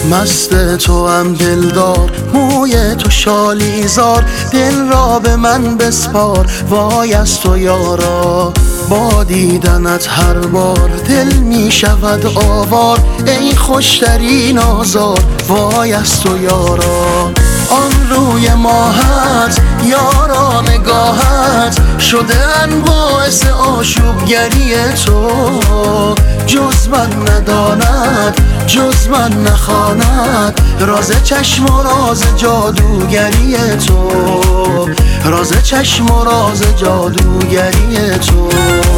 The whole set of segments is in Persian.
مست تو هم دلدار، موی تو شالیزار، دل را به من بسپار، وای از تو یارا. با دیدنت هر بار دل می شود آوار، ای خوشترین آزار، وای از تو یارا. آن روی ماهت یارا نگاهت، شده ان باعث آشوبگری تو. جز من نداند جز من نخواند، راز چشم و راز جادوگری تو، راز چشم و راز جادوگری تو.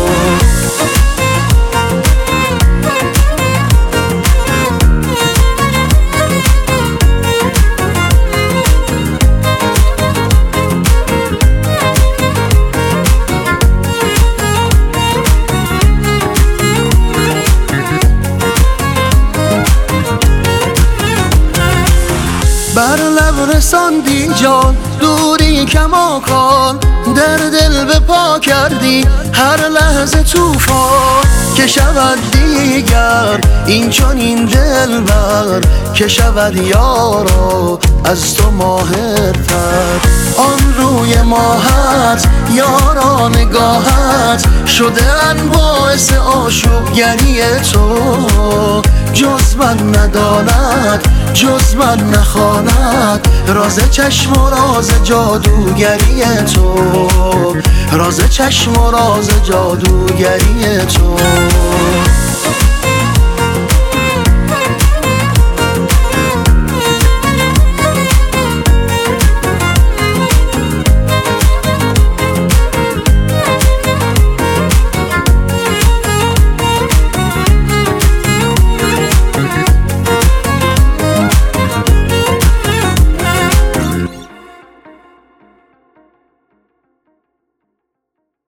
بر لب رساندی جان، دوری کماکان، در دل به پا کردی هر لحظه طوفان. که شود دیگر این چنین دلبر، که شود یارا از تو ماهرتر. آن روی ماهت یارا نگاهت، شده ان باعث آشوبگری تو. جز من نداند جز من نخواند، راز چشم و راز جادوگری تو، راز چشم و راز جادوگری تو.